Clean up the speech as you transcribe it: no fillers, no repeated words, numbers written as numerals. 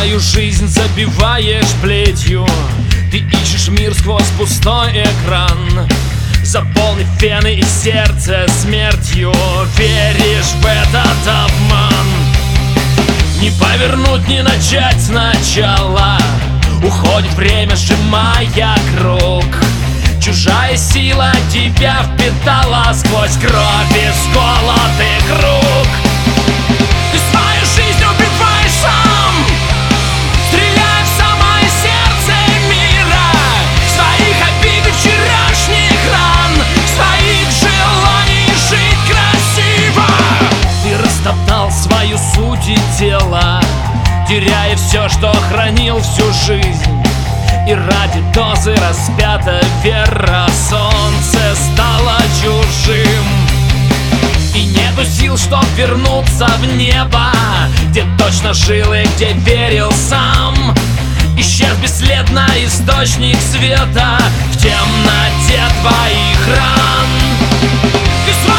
свою жизнь забиваешь плетью. Ты ищешь мир сквозь пустой экран. Заполни фены и сердце смертью. Веришь в этот обман. Не повернуть, не начать сначала. Уходит время, сжимая круг. Чужая сила тебя впитала сквозь кровь из колотых рук. Ты свою жизнь убиваешь сам, стреляя в самое сердце мира. Своих обид и вчерашних ран, своих желаний жить красиво. Ты растоптал свою суть и тело, теряя все, что хранил всю жизнь. И ради дозы распята вера, солнце стало чужим. И нету сил, чтоб вернуться в небо, где точно жил и где верил сам. Исчез бесследно источник света в темноте твоих ран. Ты